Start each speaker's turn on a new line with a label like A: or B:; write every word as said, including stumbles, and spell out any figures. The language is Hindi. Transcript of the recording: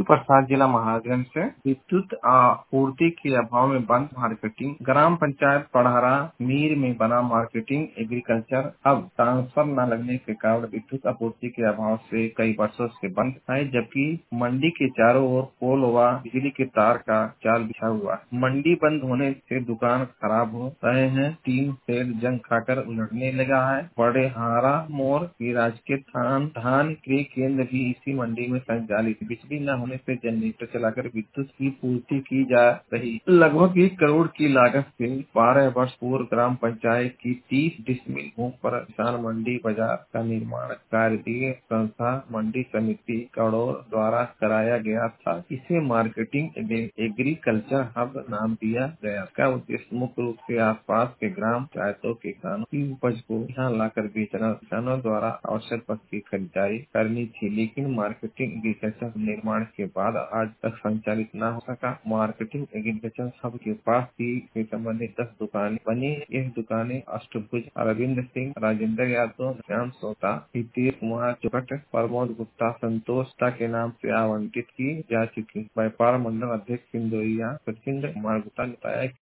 A: प्रसाद जिला महाराजगंज से। विद्युत आपूर्ति के अभाव में बंद मार्केटिंग। ग्राम पंचायत पढ़ारा मीर में बना मार्केटिंग एग्रीकल्चर हब। ट्रांसफर न लगने के कारण विद्युत आपूर्ति के अभाव से कई वर्षों से बंद है, जबकि मंडी के चारों ओर पोल व बिजली के तार का जाल बिछा हुआ है। मंडी बंद होने से दुकान खराब हो रहे हैं। तीन शेड जंग खाकर उलटने लगा है। बड़े हारा मोड़ की राजकीय धान धान क्रय केंद्र भी इसी मंडी में संचालित। बिजली न होने से जनरेटर चलाकर विद्युत की पूर्ति की जा रही। लगभग एक करोड़ की लागत से बारह वर्ष पूर्व ग्राम पंचायत की तीस डिसमिल भूमि पर किसान मंडी बाजार का निर्माण कार्य दिए संस्था मंडी समिति करोड़ द्वारा कराया गया था। इसे मार्केटिंग एग्रीकल्चर हब नाम दिया गया। इसका उद्देश्य मुख्य रूप से आसपास के ग्राम पंचायतों के किसानों की उपज को यहाँ लाकर बेचना। किसानों द्वारा आवश्यक वस्तु की खरीदारी करनी थी, लेकिन मार्केटिंग एग्रीकल्चर निर्माण के बाद आज तक संचालित न हो सका। मार्केटिंग एग्रीकल्चर हब के पास ही से संबंधित दस दुकानें बनी। यह दुकानें अष्टभुज, अरविंद सिंह, राजेंद्र यादव, श्याम सोता, हितेश कुमार चौकट, प्रमोद गुप्ता, संतोषता के नाम से आवंटित की जा चुकी। व्यापार मंडल अध्यक्ष सिंधुरिया सचिंद्र कुमार गुप्ता ने बताया